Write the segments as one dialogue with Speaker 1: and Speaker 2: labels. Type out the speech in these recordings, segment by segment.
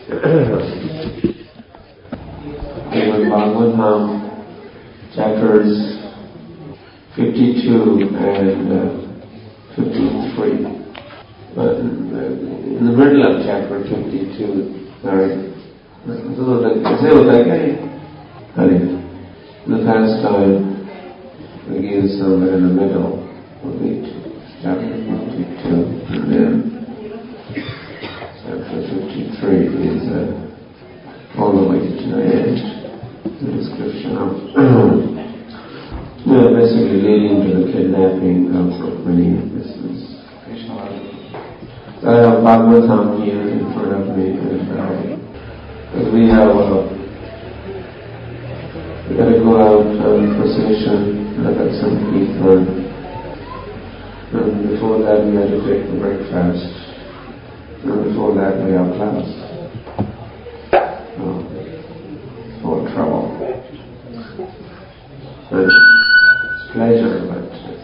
Speaker 1: Bhagavatam, chapters 52 and 53. But in the middle of chapter 52, in the past time, we give somewhere in the middle of each chapter 52, and then chapter 53 is all the way to the end, the description of basically leading to the kidnapping of Rukmini. This is Krishna. So I have Bhagavatam here in front of me, and we got to go out on procession, look at some kirtan, and before that we had to take the breakfast, and before that we have class. More trouble. But it's pleasure, but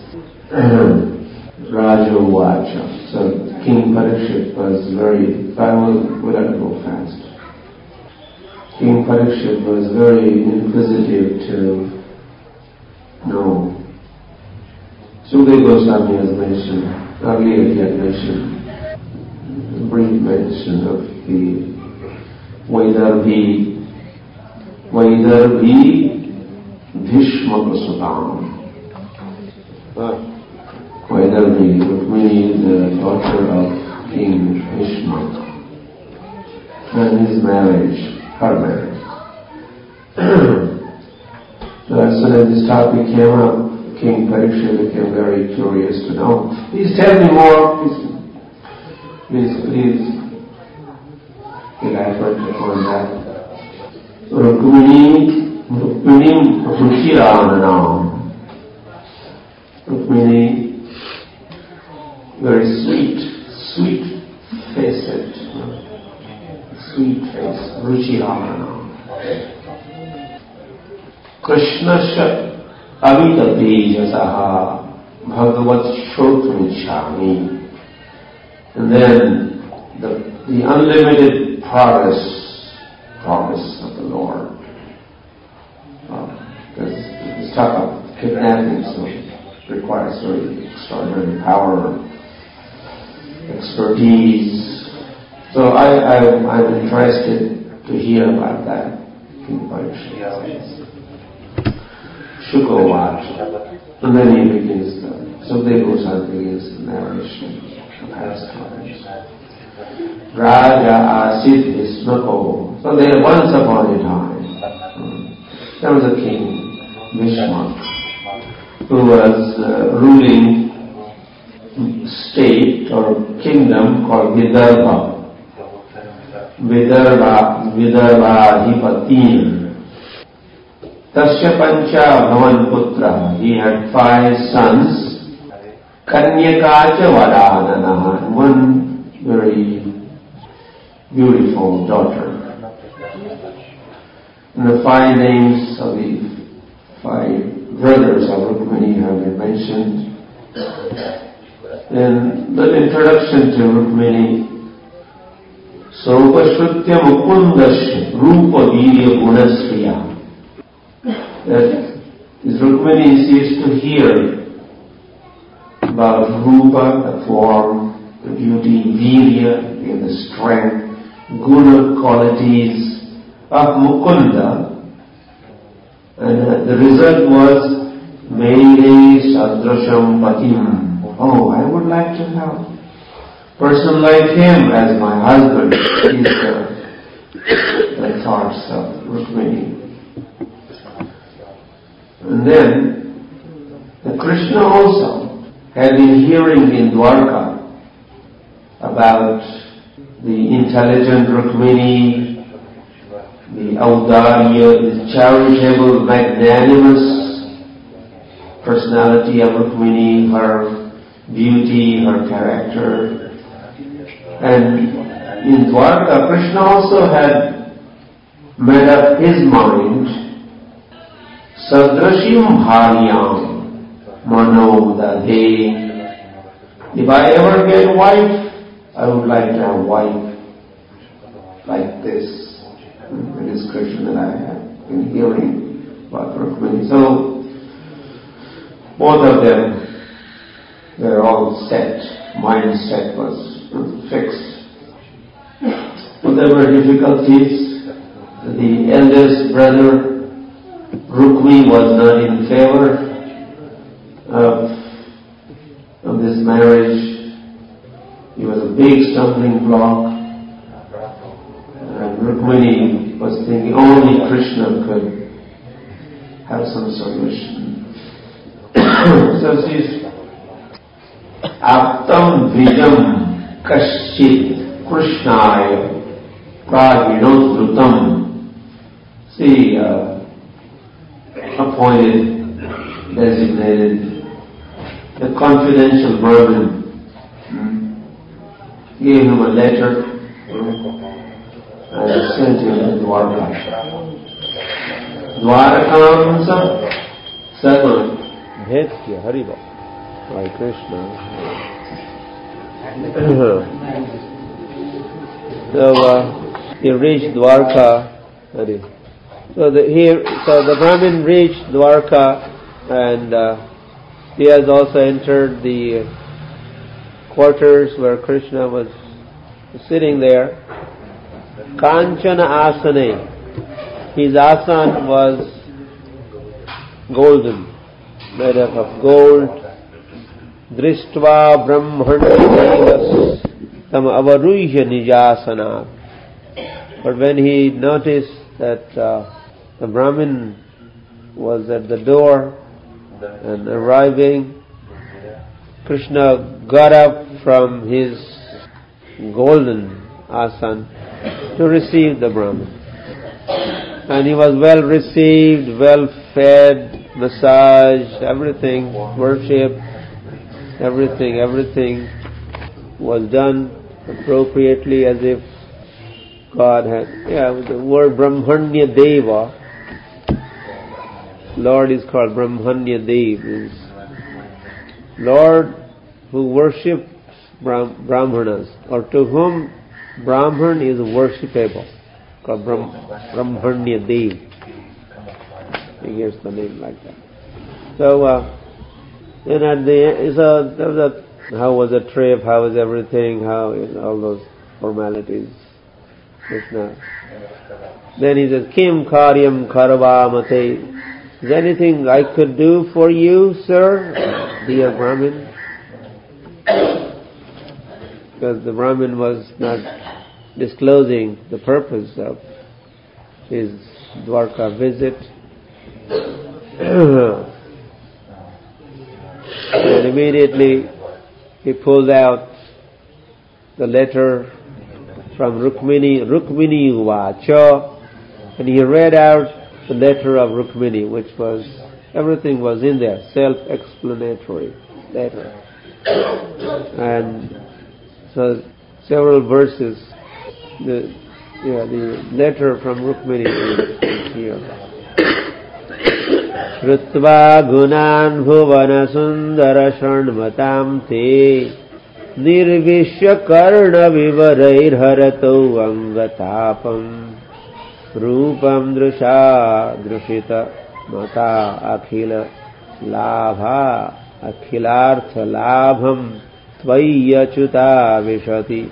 Speaker 1: Raja Vacha. So King Parikshit was we have to go fast. King Parikshit was very inquisitive to know. Sukadeva Goswami has mentioned, earlier he had mentioned, a brief mention of the Vaidarvi Bhishma Prasutam. Vaidarvi, Rukmini, the daughter of King Bhishma, and his marriage, her marriage. So as soon as this topic came up, King Parikshit became very curious to know. Please tell me more. Please elaborate upon that. Rukmini Ruchiranam. Rukmini, very sweet-faced, sweet face, Ruchiranam. Krishnasya avitatejasaha bhagavat shrotumicchami. And then the unlimited promise of the Lord. Because this talk of kidnapping requires very extraordinary power, expertise. So I'm interested to hear about that. King Parikshit. Shukavacha. And then he begins Sukadeva Goswami begins the narration of past times. Raja Asit Vismako. So there once upon a time, there was a king, Bhishma, who was ruling state or kingdom called Vidarbha. Vidarbhadhipatin. Tasya Pancha Bhavan Putra. He had 5 sons. Kanyakacha Vadananaha. One very beautiful daughter. And the 5 names of the 5 brothers of Rukmini have been mentioned. In the introduction to Rukmini, Saupashrutya Mukundasya Rupa Virya Gunasriya. That is, Rukmini used to hear about Rupa, the form, the beauty, Virya, the strength, Guna qualities of Mukunda, and the result was Mere Sadrasham Patim. Oh, I would like to have a person like him as my husband. These are the thoughts of Rukmini. And then Krishna also had been hearing in Dwarka about the intelligent Rukmini, the Audarya, the charitable, magnanimous personality of Rukmini, her beauty, her character. And in Dwarka, Krishna also had made up his mind, Sadrashim Bharyam Mano Dadhe. If I ever get a wife, I would like to have a wife like this, the description that I have been hearing about Rukmini. So, both of them, they're all set, mindset was fixed. But there were difficulties. The eldest brother, Rukmi, was not in favor of this marriage. He was a big stumbling block. And Rukmini was thinking only Krishna could have some solution. So she's Aptam Vijam Kashchit Krishnaya Pravinodrutam. She appointed, designated the confidential Brahmin, gave him a letter and sent him to Dwarka. Dwarakam Sadhu.
Speaker 2: Bhetya Hariva. By Krishna. So he reached Dwarka. So the Brahmin reached Dwarka, and he has also entered the quarters where Krishna was sitting there. Kanchana Asane. His asan was golden, made up of gold. Drishtva Brahmana tam avarujya nijasana. But when he noticed that the Brahmin was at the door and arriving, Krishna got up from his golden asan to receive the Brahmin. And he was well received, well fed, massaged, everything, worshipped, everything was done appropriately as if God had, the word Brahmanya Deva, Lord is called Brahmanya Dev, is Lord who worships Brahmanas, or to whom Brahman is worshipable, called Brahmanya Dev. He gives the name like that. So, and at the how was the trip, how was everything, how all those formalities. Krishna. Then he says, Kim karyam karva mate. Is there anything I could do for you, sir, dear Brahmin? Because the Brahmin was not disclosing the purpose of his Dwarka visit. And immediately he pulled out the letter from Rukmini Uvacha, and he read out the letter of Rukmini, which was, everything was in there, self-explanatory letter. And so several verses, the letter from Rukmini is here. Shrutva gunan bhuvana sundara sharnmatam te nirvishya karna vivarair harato angatapam rupam drusha drushita mata akhila labha akhilartha labham tvayyachuta vishati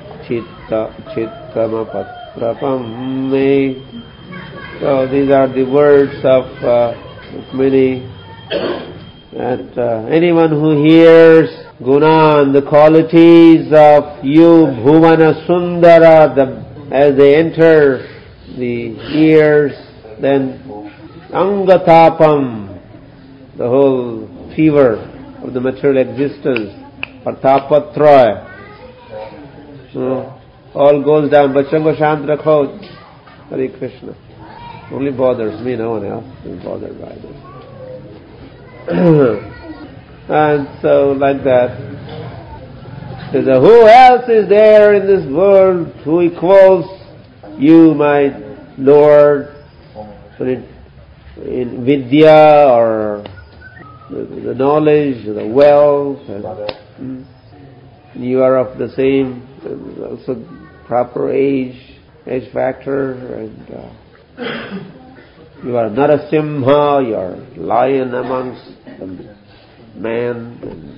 Speaker 2: chittamapatrapam me. So these are the words of Rukmini, that anyone who hears Gunan, the qualities of you, Bhuvana Sundara, as they enter the ears, then Angatapam, the whole fever of the material existence, or Tapatraya, all goes down. Bachanga Shant Rakho, Hare Krishna. Only bothers me, no one else is bothered by this. And so, like that, says, who else is there in this world who equals you, my Lord, in vidya, or the knowledge, the wealth, and you are of the same, also proper age, age factor, and you are Narasimha, you are lion amongst the men, and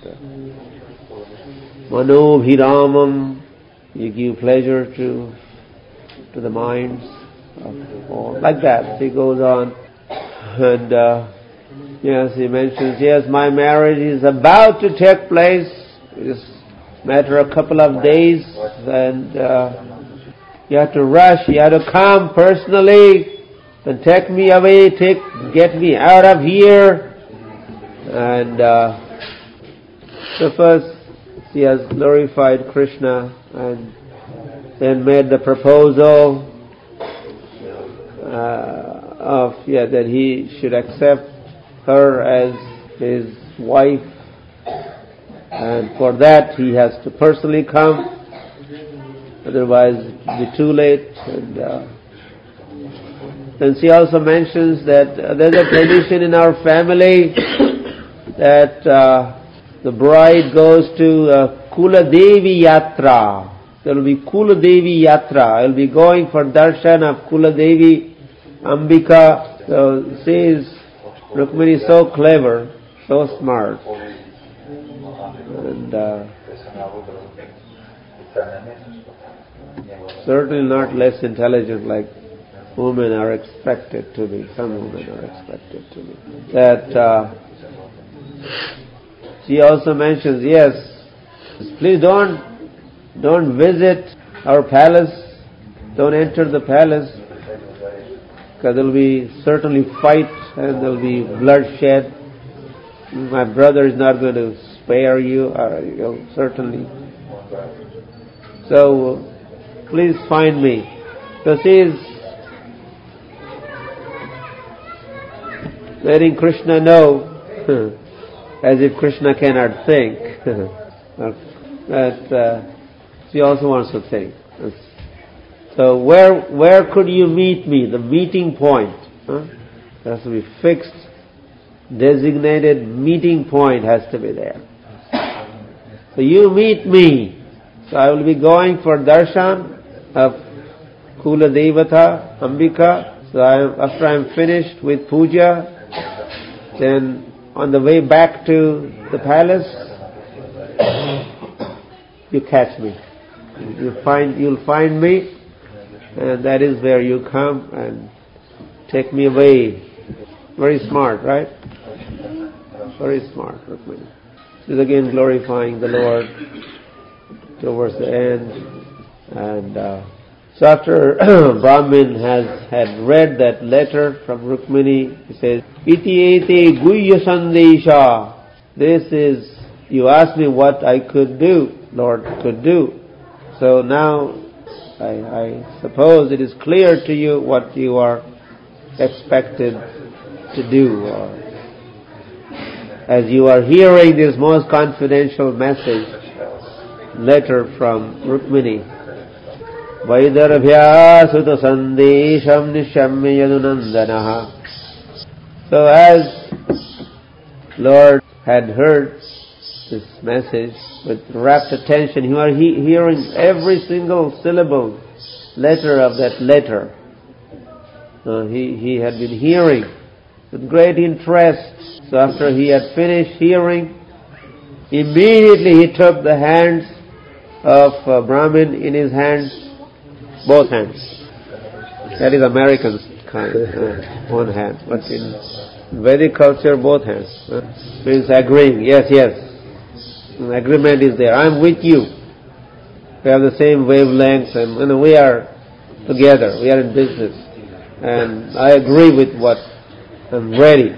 Speaker 2: Manobhiramam, you give pleasure to the minds of all. Like that, he goes on. And yes, he mentions, yes, my marriage is about to take place. It's a matter of a couple of days, and you have to rush, you have to come personally and take me away, get me out of here. And so first he has glorified Krishna and then made the proposal that he should accept her as his wife, and for that he has to personally come, otherwise it will be too late. And then she also mentions that there's a tradition in our family that the bride goes to Kula Devi Yatra. There will be Kula Devi Yatra. I will be going for darshan of Kula Devi Ambika. So she is, Rukmini is so clever, so smart, and certainly not less intelligent like women are expected to be. Some women are expected to be. That she also mentions, yes, please don't visit our palace, don't enter the palace, because there will be certainly fight and there will be bloodshed. My brother is not going to spare you, certainly. So please find me. So she is letting Krishna know, as if Krishna cannot think, that she also wants to think. So where could you meet me? The meeting point. There has to be fixed, designated meeting point has to be there. So you meet me. So I will be going for darshan of Kula Devata, Ambika. So after I am finished with puja, then on the way back to the palace, you catch me. You'll find me, and that is where you come and take me away. Very smart, right? Very smart, Rukmini. This is again glorifying the Lord towards the end. And so after Brahmin had read that letter from Rukmini, he says, Iti ete guyya sandesha. This is, you asked me what I could do, Lord could do. So now I suppose it is clear to you what you are expected to do. As you are hearing this most confidential letter from Rukmini, Vaidarbhya sutta sandesham nishamya yadunandanaha. So as Lord had heard this message with rapt attention, you are hearing every single syllable, letter of that letter. He had been hearing with great interest. So after he had finished hearing, immediately he took the hands of Brahmin in his hands, both hands. That is American kind, one hand. But in Vedic culture, both hands. Means agreeing, yes. Agreement is there. I am with you. We have the same wavelengths, and we are together. We are in business. And I agree with what I'm ready.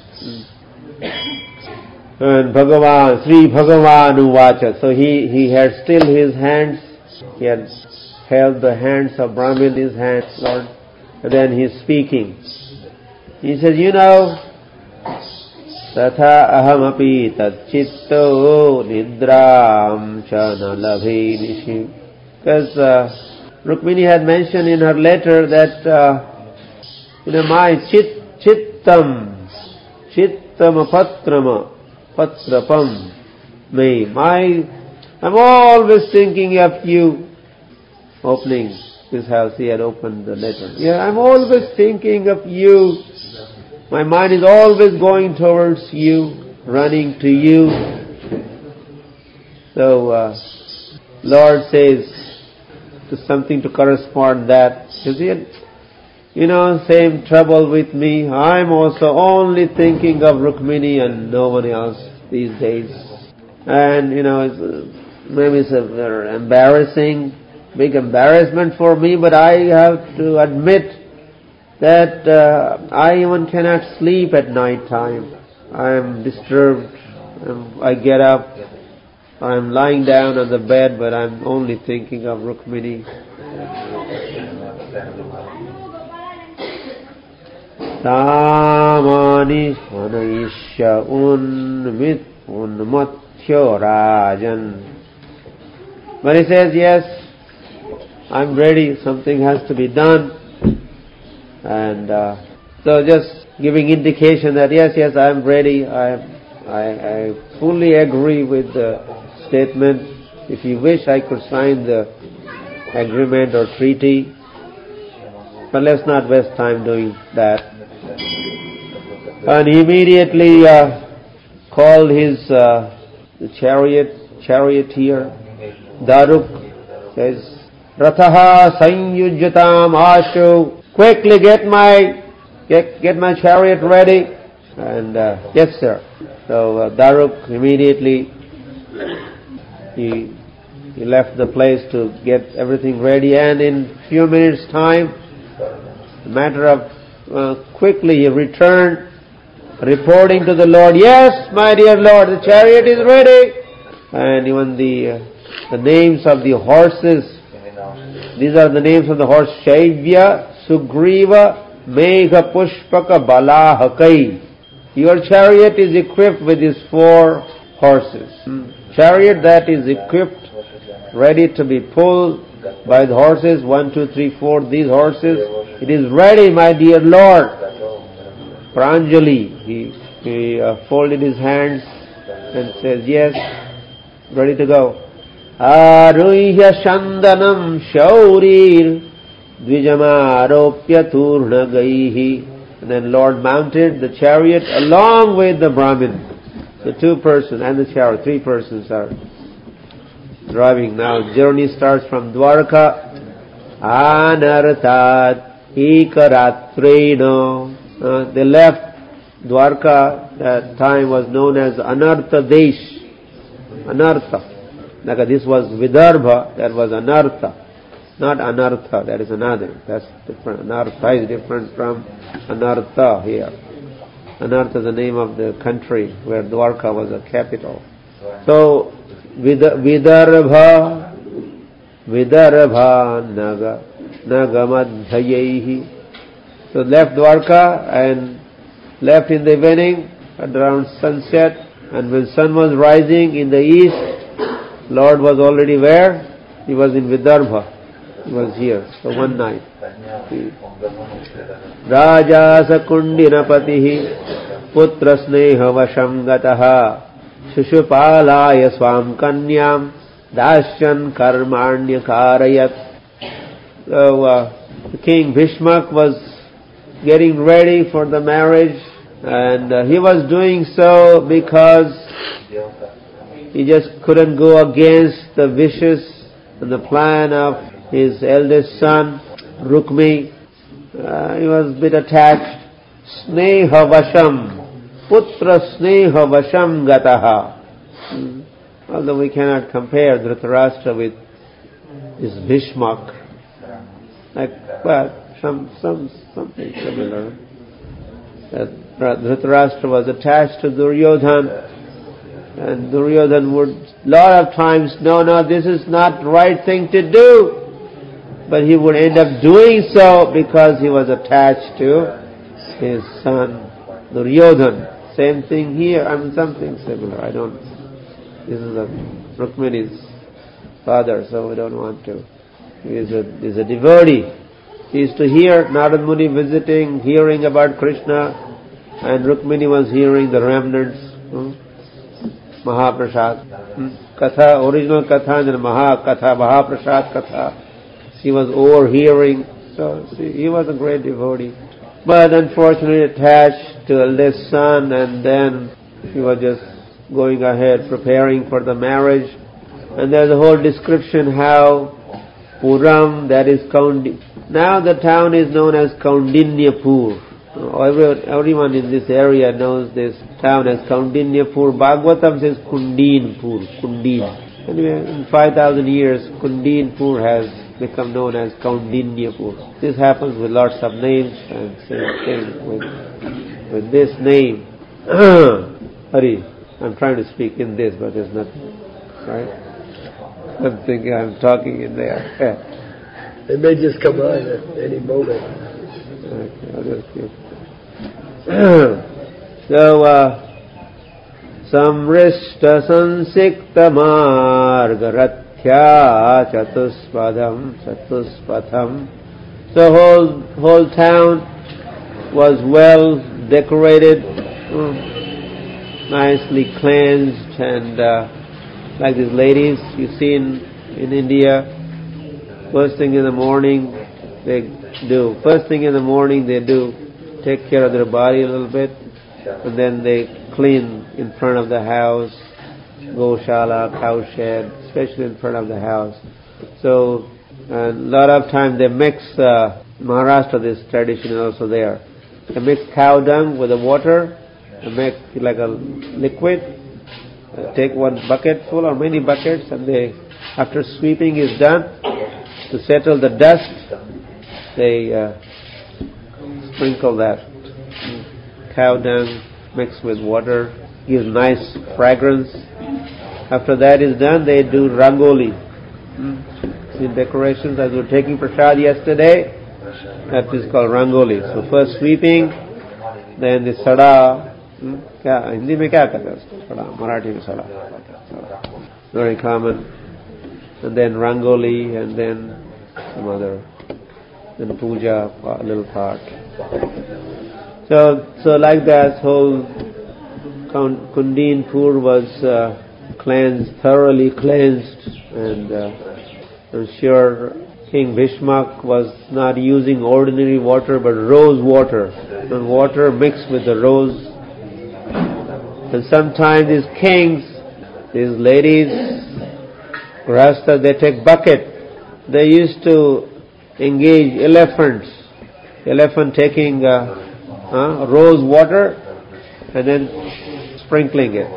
Speaker 2: And Bhagavan, Sri Bhagavan Uvacha. So he had still his hands. He had held the hands of Brahmin in his hands, Lord. And then he's speaking. He says, Tatha ahamapi tat chitto nidram chana labhe nishi. Because Rukmini had mentioned in her letter that my chittam patrapam me. I'm always thinking of you. Opening This house, he had opened the letter. Yeah, I'm always thinking of you. My mind is always going towards you, running to you. So, Lord says to something to correspond that. Same trouble with me. I'm also only thinking of Rukmini and no one else these days. And, maybe it's a very embarrassing, big embarrassment for me, but I have to admit that I even cannot sleep at night time. I am disturbed. I get up. I'm lying down on the bed, but I'm only thinking of Rukmini. Tamani Shanaisha Unmathyo Rajan. But he says, yes, I'm ready, something has to be done. And so just giving indication that yes, I'm ready. I fully agree with the statement. If you wish, I could sign the agreement or treaty. But let's not waste time doing that. And he immediately called his the charioteer. Daruk says, Rathaha Sanyujyatam Ashu. Quickly get my chariot ready. And yes, sir. So Daruk immediately he left the place to get everything ready, and in few minutes' time, a matter of quickly he returned, reporting to the Lord, yes, my dear Lord, the chariot is ready. And even the names of the horses, these are the names of the horse: Shaivya, Sugriva, Megha, Pushpaka, Balahakai. Your chariot is equipped with these 4 horses. Chariot that is equipped, ready to be pulled by the horses, 1, 2, 3, 4, these horses. It is ready, my dear Lord. Pranjali, he folded his hands and says, yes, ready to go. Aruhya Shandanam Shaurir Dvijamaropya Turna Gaihi. And then Lord mounted the chariot along with the Brahmin. The 2 persons and the chariot, 3 persons are driving now. Journey starts from Dwarka. Anartat Ikaratreno. They left Dwarka. That time was known as Anartha Desh. Anartha. Like this was Vidarbha, that was Anartha. Not Anartha, that is another. That's different. Anartha is different from Anartha here. Anartha is the name of the country where Dwarka was a capital. So, Vidarbha Nagamadhayehi. So left Dwarka and left in the evening at around sunset. And when sun was rising in the east, Lord was already where? He was in Vidarbha. He was here. So one night. Raja Sakundinapatihi Putra Sneha Vasham Gataha Shushupalaya Swam Kanyam Dashyan Karmanya Karayat. So the king Bhishmak was getting ready for the marriage, and he was doing so because he just couldn't go against the wishes and the plan of his eldest son, Rukmi. He was a bit attached. Sneha Vasham, Putra Sneha Vasham Gataha. Although we cannot compare Dhritarashtra with his Bhishmak. Something similar. Dhritarashtra was attached to Duryodhana. And Duryodhana would lot of times, no, this is not the right thing to do. But he would end up doing so because he was attached to his son Duryodhana. Same thing here, something similar. This is Rukmini's father, so we don't want to. He is a devotee. He used to hear Narad Muni visiting, hearing about Krishna, and Rukmini was hearing the remnants. Mahaprasad. Katha, original Katha, and then Mahaprasad Katha. she was overhearing. So he was a great devotee. But unfortunately attached to eldest son, and then he was just going ahead preparing for the marriage. And there's a whole description how Puram, that is now the town is known as Kaundinyapur. Everyone in this area knows this town as Kaundinyapur. Bhagavatam says Kundinpur, Kundin. Anyway, in 5,000 years, Kundinpur has become known as Kaundinyapur. This happens with lots of names, and same thing with this name. Hari, I'm trying to speak in this, but there's nothing, right? I'm thinking I'm talking in there.
Speaker 3: It may just come on at any moment.
Speaker 2: Okay, I'll just keep. So, Samrishta Sansikta Margaratya Chatuspatham. The whole town was well decorated, nicely cleansed, and like these ladies you see in India, first thing in the morning they do take care of their body a little bit, and then they clean in front of the house, goshala, cowshed, especially in front of the house. So a lot of times they mix, Maharashtra, this tradition is also there. They mix cow dung with the water, they make it like a liquid, take one bucket full or many buckets, and they, after sweeping is done, to settle the dust, they sprinkle that cow dung mixed with water, gives nice fragrance. After that is done, they do rangoli. See decorations, as we were taking prasad yesterday, that is called rangoli. So first sweeping, then the sada. Hindi mein kya kehte hain usko? Sada, Marathi mein sada. Very common. And then rangoli, and then some other, then puja, a little part. So like that, whole Kundinpur was cleansed, thoroughly cleansed, and I'm sure King Bhishmak was not using ordinary water but rose water, and water mixed with the rose. And sometimes these kings, these ladies, Grahasthas, they take bucket. They used to engage elephant taking rose water and then sprinkling it.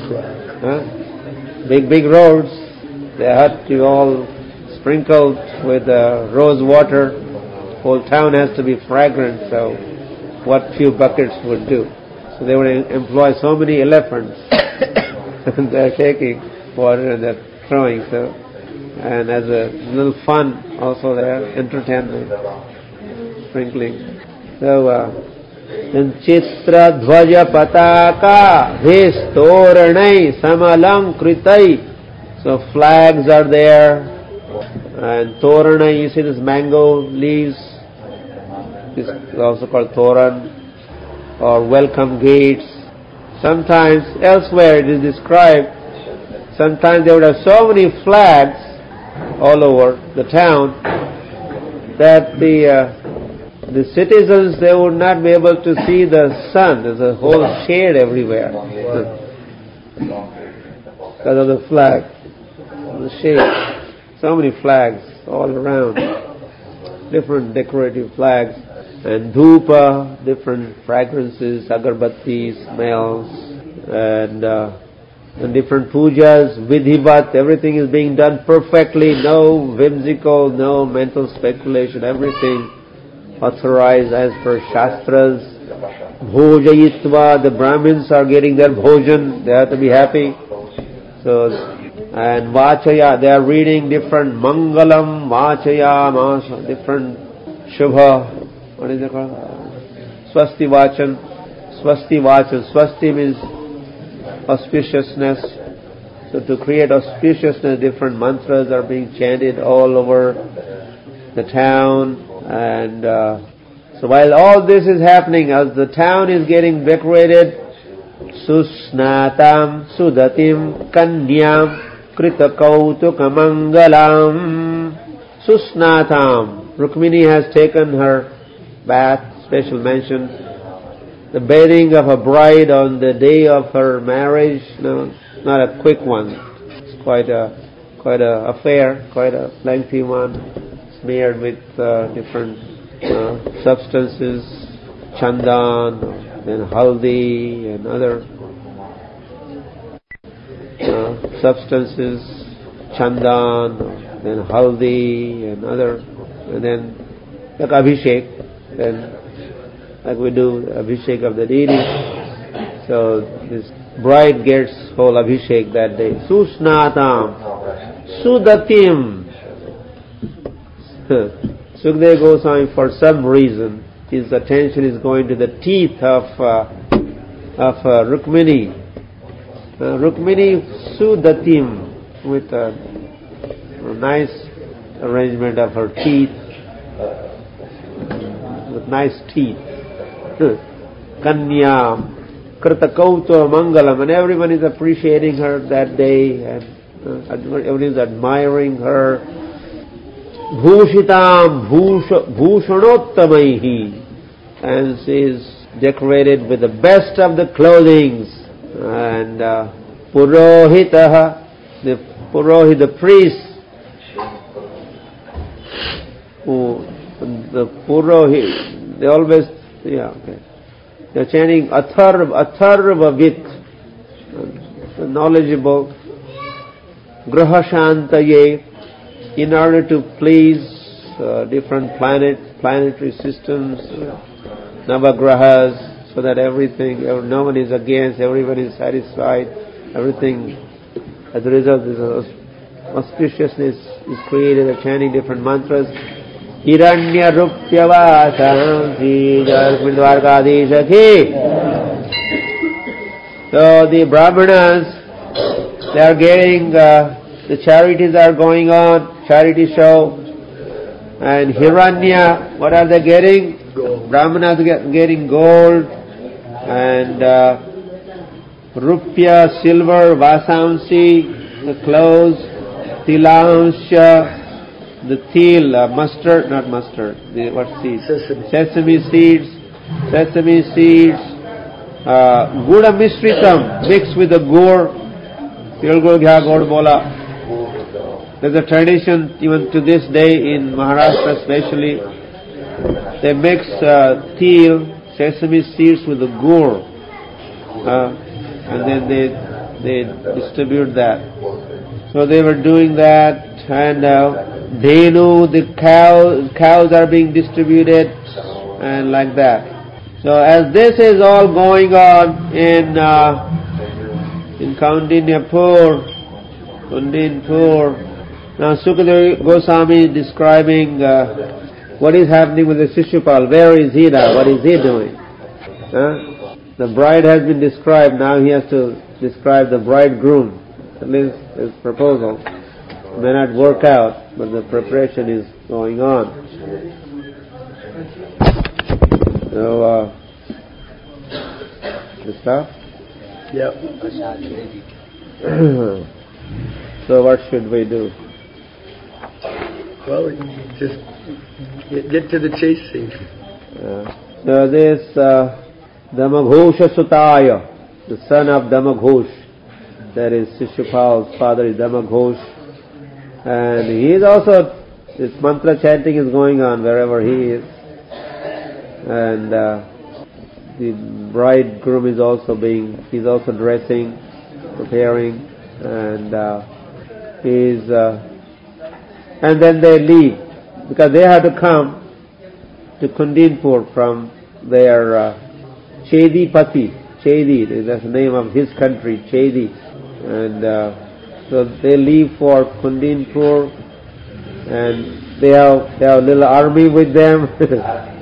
Speaker 2: Big roads, they had to all sprinkled with rose water. Whole town has to be fragrant, so what few buckets would do. So they would employ so many elephants and they're taking water and they're throwing. So, and as a little fun also there, entertainment, sprinkling. So, Chitra Dhvaja Pataka Bhistoranai Samalamkritai. So flags are there, and Toranai, you see this mango leaves, this is also called Toran, or welcome gates. Sometimes elsewhere it is described, sometimes they would have so many flags all over the town that the citizens, they would not be able to see the sun. There's a whole shade everywhere because of the flag, the shade. So many flags all around, different decorative flags, and dhupa, different fragrances, agarbatti, smells, and different pujas, vidhivat, everything is being done perfectly, no whimsical, no mental speculation, everything authorized as per Shastras. Bhojayitva, the Brahmins are getting their bhojan, they have to be happy. So, and Vachaya, they are reading different Mangalam, Vachaya, different Shubha, what is it called? Swasti Vachan. Swasti means auspiciousness. So to create auspiciousness, different mantras are being chanted all over the town. And so while all this is happening, as the town is getting decorated, Susnatam Sudatim Kanyam Kritakautukamangalam. Susnatam. Rukmini has taken her bath, special mention. The bathing of a bride on the day of her marriage, no, not a quick one. It's quite a affair, quite a lengthy one, smeared with different substances, chandan, and haldi, and other substances, chandan, then haldi, and other, and then like abhishek, then like we do abhishek of the deity. So this bride gets whole abhishek that day. Susnatam, Sudatim. Sukadeva Goswami, for some reason, his attention is going to the teeth of Rukmini. Rukmini Sudatim, with a nice arrangement of her teeth, with nice teeth. Kanya Kritakauto Mangalam, and everyone is appreciating her that day, and everyone is admiring her. Bhushitam Bhushanottamaihi, and she is decorated with the best of the clothings. And Purohitaha, the Purohit, the priest, the Purohit, they always, they're chanting Atharvavit, knowledgeable, Grahashantaye, in order to please different planetary systems, Navagrahas, so that everything, no one is against, everyone is satisfied, everything, as a result, this auspiciousness is created, they're chanting different mantras. Hiranya Rupyavasam Dwarkadisha Ki. So the Brahmanas, they are getting, the charities are going on, charity show. And Hiranya, what are they getting? Gold. Brahmanas getting gold. And Rupya, silver, Vasamsi, the clothes, Tilansha, the til, mustard, not mustard, what seeds? Sesame seeds, Guda Mishritam, mixed with the gur, Gur bola. There's a tradition, even to this day in Maharashtra especially, they mix til, sesame seeds with the gur, and then they distribute that. So they were doing that, and Dhenu, the cows are being distributed, and like that. So as this is all going on in Kaundinyapur, now Sukadeva Goswami is describing what is happening with the Shishupal. Where is he now? What is he doing? The bride has been described, now he has to describe the bridegroom. At least his proposal may not work out, but the preparation is going on. So, the stuff?
Speaker 3: Yep.
Speaker 2: So what should we do?
Speaker 3: Well, just get to the chasing.
Speaker 2: So this Damaghosha Sutaya, the son of Damaghosh, that is Shishupal's father is Damaghosh, and he is also, this mantra chanting is going on wherever he is, and the bridegroom is also he's also dressing, preparing, and and then they leave, because they have to come to Kundinpur from their Chedi Pati. Chedi, that's the name of his country, Chedi. And so they leave for Kundinpur, and they have a little army with them, because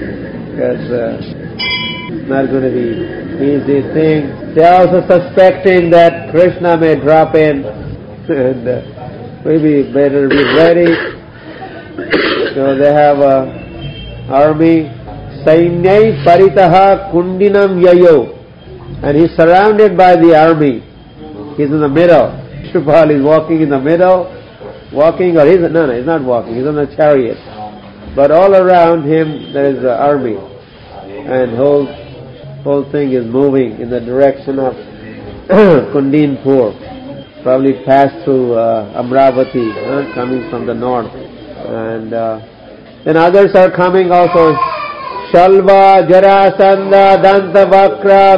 Speaker 2: it's not going to be easy thing. They are also suspecting that Krishna may drop in, and maybe better be ready. So they have a army. Sainyai paritaha kundinam yayo, and he's surrounded by the army. He's in the middle. Shishupal is walking in the middle, walking, or he's not walking, he's on a chariot. But all around him there is an army, and whole thing is moving in the direction of Kundinpur. Probably passed through Amravati, coming from the north. And then others are coming also. Shalva, Jarasandha, Dantavakra,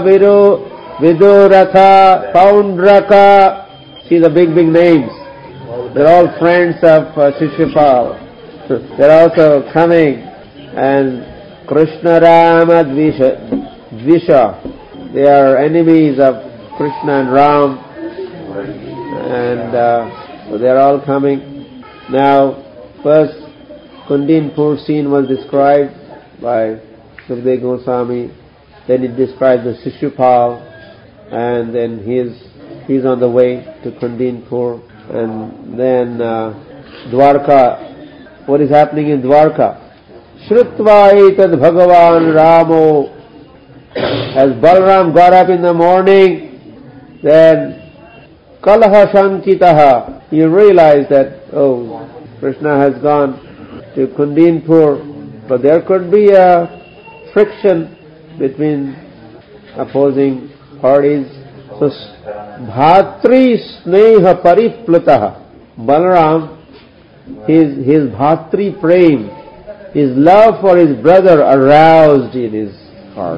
Speaker 2: Viduratha, Paundraka. See the big names. They're all friends of Shishupal. They're also coming. And Krishna Rama Dvisha. They are enemies of Krishna and Ram. And so they're all coming. Now, first Kundinpur scene was described by Sukadeva Goswami. Then it describes the Shishupal, and then he's on the way to Kundinpur, and then Dwarka. What is happening in Dwarka? Shrutva etad Bhagavan Ramo. As Balaram got up in the morning, then Kalaha Shankitaha, he realized that, Krishna has gone to Kundinpur, but there could be a friction between opposing parties. So, Bhatri Sneha Pariplutaha, Balaram, his Bhatri Prem, his love for his brother aroused in his heart.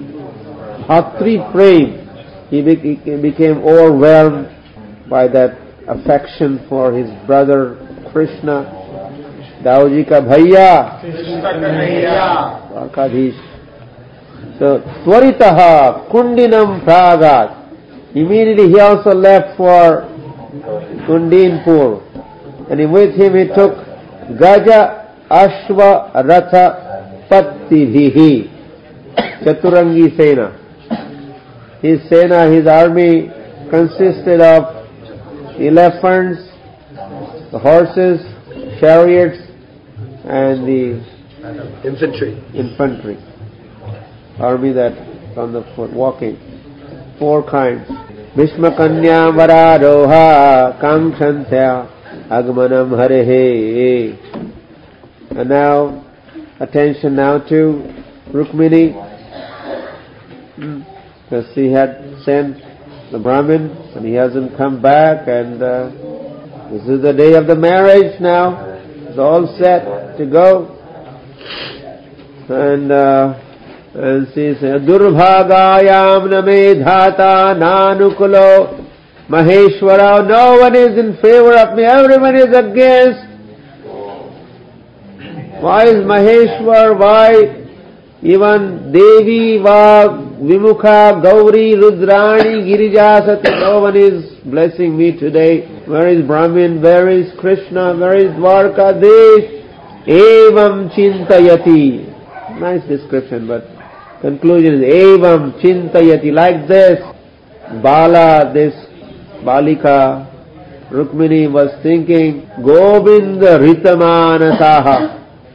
Speaker 2: Bhatri Prem, he became overwhelmed by that affection for his brother Krishna. Dauji ka bhaiya, Dwarkadhish. So, Tvaritaha Kundinam Pragat. Immediately he also left for Kundinpur. And with him he took Gaja Ashva Ratha Pattivihi, Chaturangi Sena. His Sena, his army consisted of elephants, the horses, chariots, and the infantry. Army that on the foot, walking. 4 kinds. Bhishma Kanya Vararoha Kamshantya Agmanam Harehe. And now, attention now to Rukmini. Because he had sent the Brahmin and he hasn't come back, and this is the day of the marriage now. It's all set to go. And she says, Durbhagayam name dhata nanukulo Maheshwara. No one is in favor of me, everyone is against. Why is Maheshwar? Why even Devi Vimukha, Gauri, Rudrani, Girijasati, no one is blessing me today. Where is Brahmin? Where is Krishna? Where is Dwarkadhish? Evam Chintayati. Nice description, but conclusion is Evam Chintayati. Like this, Bala, this Balika, Rukmini was thinking, Govinda Ritamanataha.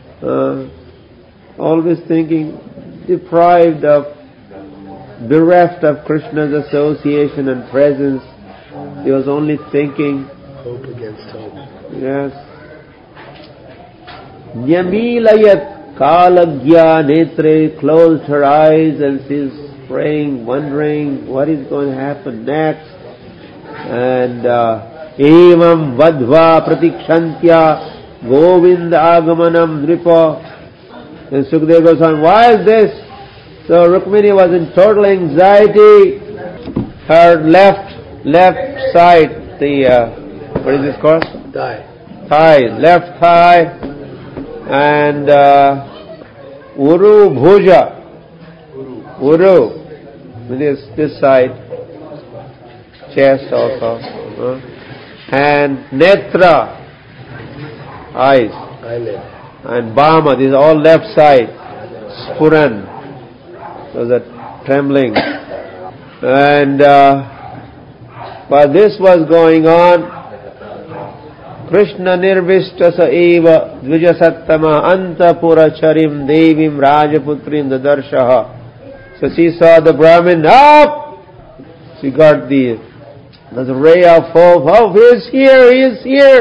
Speaker 2: Always thinking, deprived of, bereft of Krishna's association and presence. He was only thinking
Speaker 3: hope against hope.
Speaker 2: Yes. Nyamilayat Kalagya Netre closed her eyes and she's praying, wondering what is going to happen next. And Evam Vadva Pratikshantya Govinda Agamanam Nripa. And Sukadeva Goswami, why is this? So Rukmini was in total anxiety. Her left side, what is this called? Thigh, left thigh, and Uru Bhuja, Uru, this side, chest also, and Netra, eyes, eyelid, and Bama, this is all left side, Spuran, so that trembling, and while this was going on, Krishna nirvishtasa eva dvijasattama antapura charim devim rajaputrim dadarshaha. So she saw the Brahmin up. She got the ray of hope. Oh, he is here, he is here.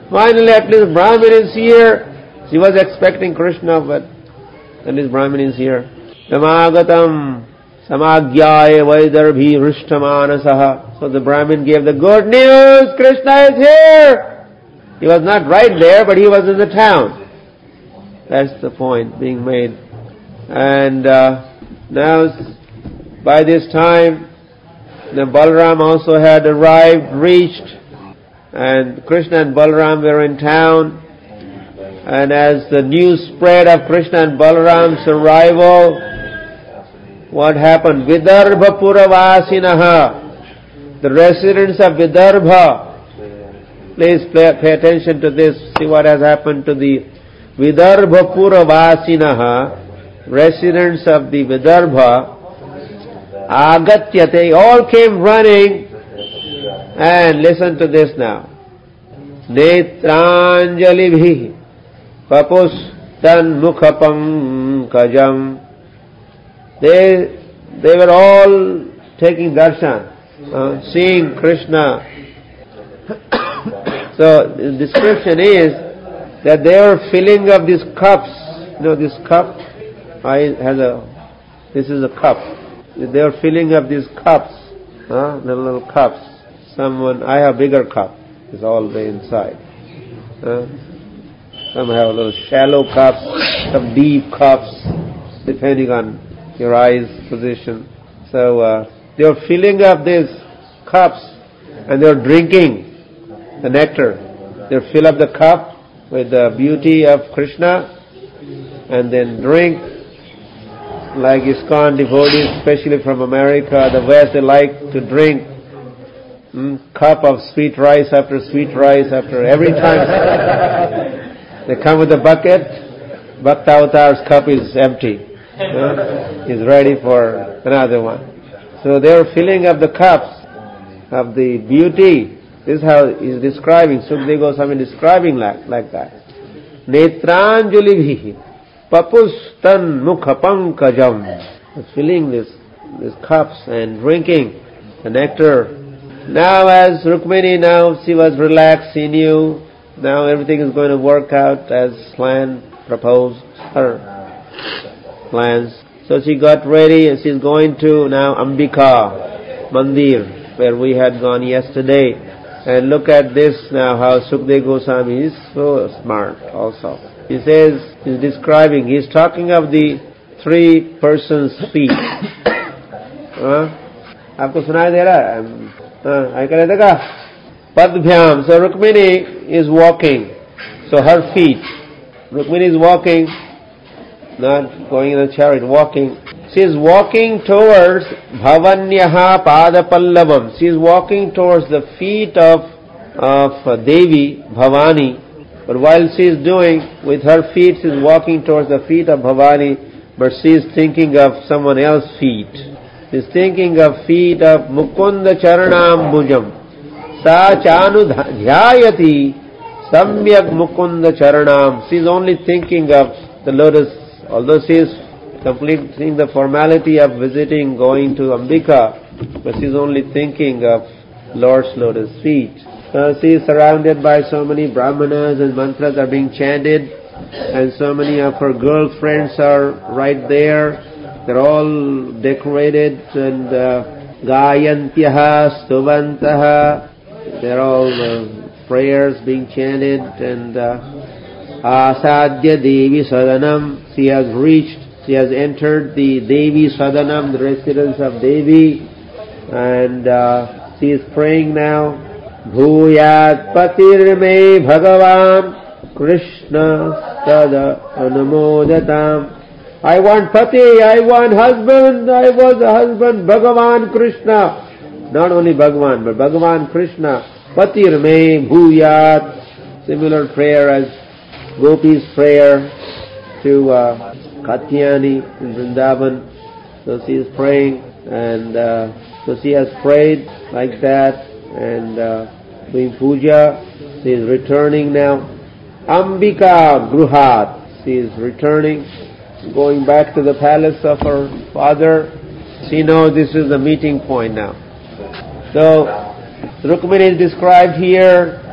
Speaker 2: Finally, at least Brahmin is here. She was expecting Krishna, but at least Brahmin is here. Tamagatam samagyaya vaidarbhi rishtamanasaha. So the Brahmin gave the good news, Krishna is here. He was not right there, but he was in the town. That's the point being made. And now, by this time, the Balaram also had arrived, reached, and Krishna and Balaram were in town. And as the news spread of Krishna and Balaram's arrival, what happened? Vidarbha Puravasinaha, the residents of Vidarbha, please pay attention to this, see what has happened to the Vidarbha Puravasinaha, residents of the Vidarbha, Agatya, they all came running, and listen to this now. Netranjalibhi papustan mukhapankajam. They were all taking darshan, seeing Krishna. So the description is that they were filling up these cups. You know this cup? This is a cup. They were filling up these cups, the little cups. I have bigger cup. It's all the inside. Some have little shallow cups, some deep cups, depending on your eye's position. So they were filling up these cups and they were drinking the nectar. They fill up the cup with the beauty of Krishna and then drink. Like ISKCON devotees, especially from America, the West, they like to drink cup of sweet rice after every time they come with a bucket, Bhakta Avatar's cup is empty. He's ready for another one. So they are filling up the cups of the beauty. This is how he's describing, Sukadeva Goswami describing like that. Netranjalibhi papustan mukhapankajam. Filling these cups and drinking the nectar. Now as Rukmini, now she was relaxed, she knew, now everything is going to work out as planned, proposed, her plans. So she got ready and she's going to now Ambika Mandir, where we had gone yesterday. And look at this now, how Sukadeva Goswami is so smart also. He says, he's describing, he's talking of the three persons' feet. आपको सुनाई दे रहा है? ऐका देखा? Padbhyam. So Rukmini is walking. So her feet. Rukmini is walking, not going in a chariot, walking. She is walking towards Bhavanyaha Padapallavam. She is walking towards the feet of Devi, Bhavani. But while she is doing, with her feet, she is walking towards the feet of Bhavani, but she is thinking of someone else's feet. She is thinking of feet of Mukunda Charanam Bhujam. Sa Chanu Dhyayati Samyak Mukunda Charanam. She is only thinking of the lotus, although she is completing the formality of visiting, going to Ambika, but she is only thinking of Lord's lotus feet. She is surrounded by so many brahmanas and mantras are being chanted, and so many of her girlfriends are right there. They're all decorated and Gayantyaha Stuvantaha. They're all prayers being chanted, and Asadya Devi Sadanam. She has entered the Devi Sadanam, the residence of Devi, and she is praying now. Bhuyat patir me Bhagavan Krishna Sada Anumodatam. I want pati, I want husband, I was a husband, Bhagavan Krishna. Not only Bhagavan, but Bhagavan Krishna. Patir me Bhuyat. Similar prayer as Gopi's prayer to Katyani in Vrindavan. So she is praying, and so she has prayed like that, and doing puja. She is returning now. Ambika Gruhat. She is returning, going back to the palace of her father. She knows this is the meeting point now. So Rukmini is described here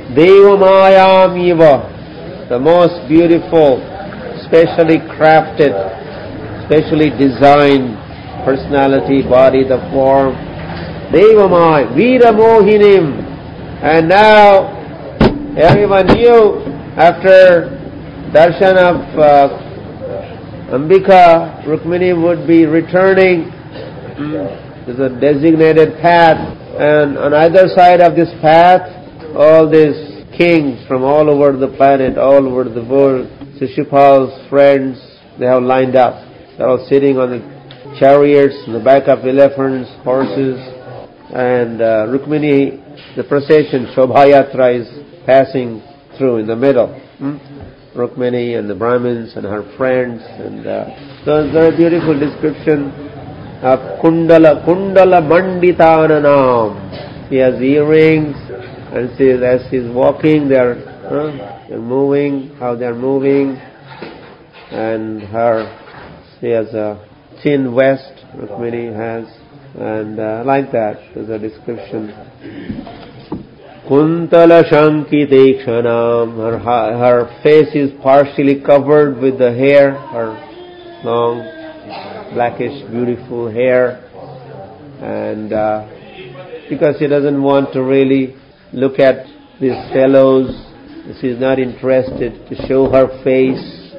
Speaker 2: Devamayam eva, the most beautiful, specially crafted, specially designed personality, body, the form. Devamaya, Veera Mohinim. And now everyone knew after darshan of Ambika, Rukmini would be returning. There's a designated path, and on either side of this path, all these kings from all over the planet, all over the world, Shishupal's friends, they have lined up. They're all sitting on the chariots, on the back of elephants, horses, and Rukmini, the procession, Shobhayatra, is passing through in the middle. Rukmini and the Brahmins and her friends, and so it's a very beautiful description of Kundala Manditananam. She has earrings, and as she's walking, they're moving, how they're moving, and she has a thin vest, Rukmini has, and like that, there's a description. Kuntala Shankite Kshanam, her face is partially covered with the hair, her long, blackish, beautiful hair, and because she doesn't want to really look at these fellows, she's not interested to show her face,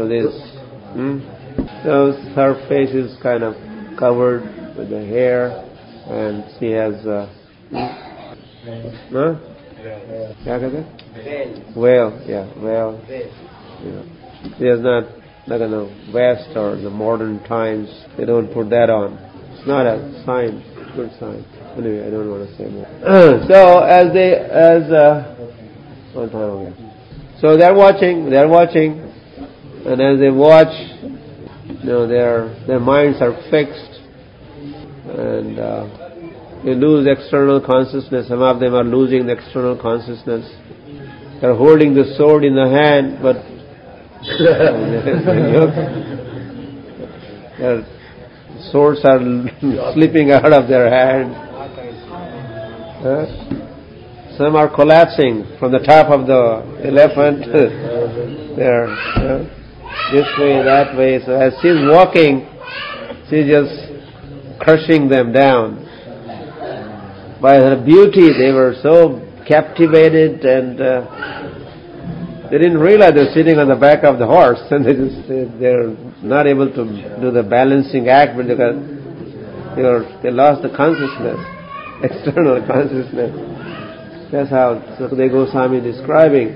Speaker 2: so her face is kind of covered with the hair, and she has veil. She has not like a vest or in the modern times. They don't put that on. It's not a sign, good sign. Anyway, I don't want to say more. So they're watching, and as they watch, their minds are fixed, and they lose external consciousness. Some of them are losing the external consciousness. They're holding the sword in the hand, but their swords are slipping out of their hand. Some are collapsing from the top of the elephant. They're this way, that way. So as she's walking, she's just crushing them down. By her beauty, they were so captivated, and they didn't realize they're sitting on the back of the horse, and they're not able to do the balancing act because they lost the consciousness, external consciousness. That's how Sukadeva Goswami describing.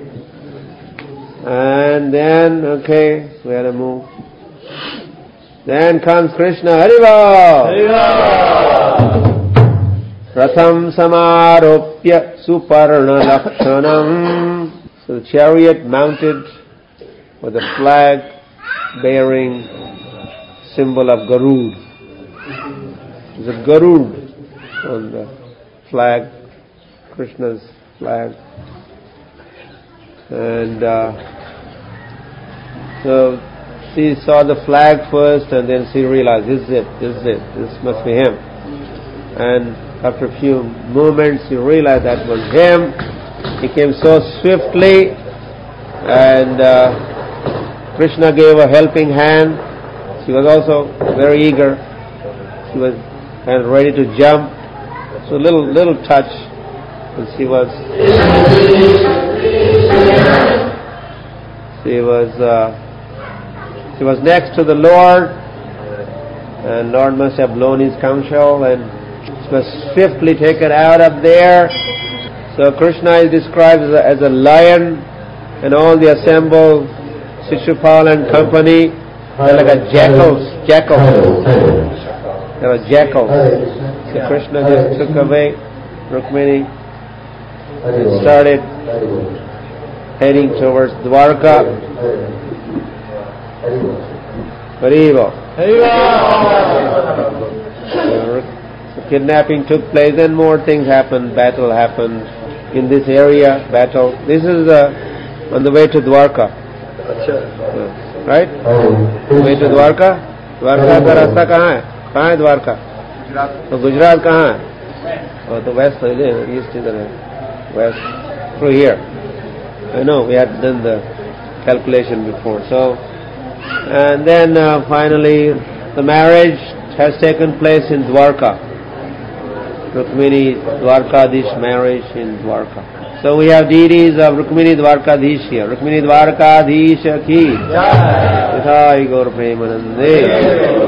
Speaker 2: And then, we had to move. Then comes Krishna, Hariva! Hariva! Ratham Samaropya Suparna Lakshanam. So the chariot mounted with a flag bearing symbol of Garud. There's a Garud on the flag, Krishna's flag. And so she saw the flag first, and then she realized, this must be him. And after a few moments, she realized that was him. He came so swiftly, and Krishna gave a helping hand. She was also very eager. She was kind of ready to jump. So little touch, and she was next to the Lord, and Lord must have blown his conch shell, and she was swiftly taken out of there. So Krishna is described as a lion, and all the assembled Shishupal and company, they're like a jackals. They were jackals. So Krishna just took away Rukmini and started heading towards Dwarka. Hariva. So kidnapping took place, and more things happened. Battle happened in this area. This is on the way to Dwarka. Right? Way to Dwarka. Dwarka का रास्ता कहाँ है? कहाँ है द्वारका? तो गुजरात कहाँ है? तो वेस्ट, ईस्ट इधर है, west. through here. I know we had done the calculation before. So, and then finally the marriage has taken place in Dwarka. Rukmini Dwarkadish marriage in Dwarka. So we have deities of Rukmini Dwarkadish here. Rukmini Dwarkadish ki Jai. Gaur Premanande.